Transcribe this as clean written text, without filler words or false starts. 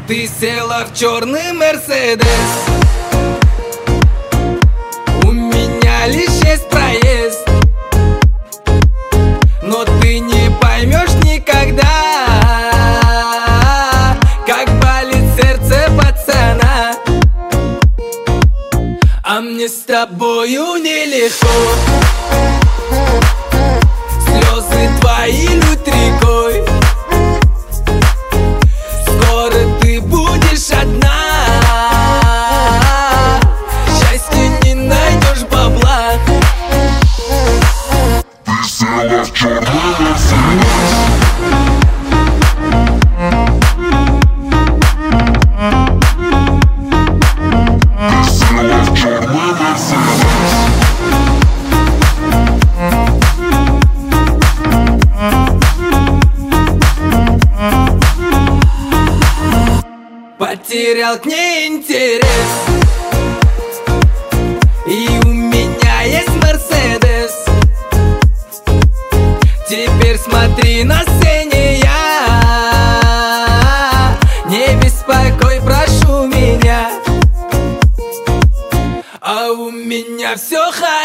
Ты села в черный Мерседес. У меня лишь есть проезд, но ты не поймешь никогда, как болит сердце пацана. А мне с тобою нелегко. Слезы твои льют рекой. Скоро ты будешь одна. Счастья не найдешь, бабла. Ты села в черный Мерседес. Ты села в черный Мерседес. Потерял к ней интерес, и у меня есть Мерседес. Теперь смотри на сцене я. Не беспокой, прошу меня, а у меня все хорошо.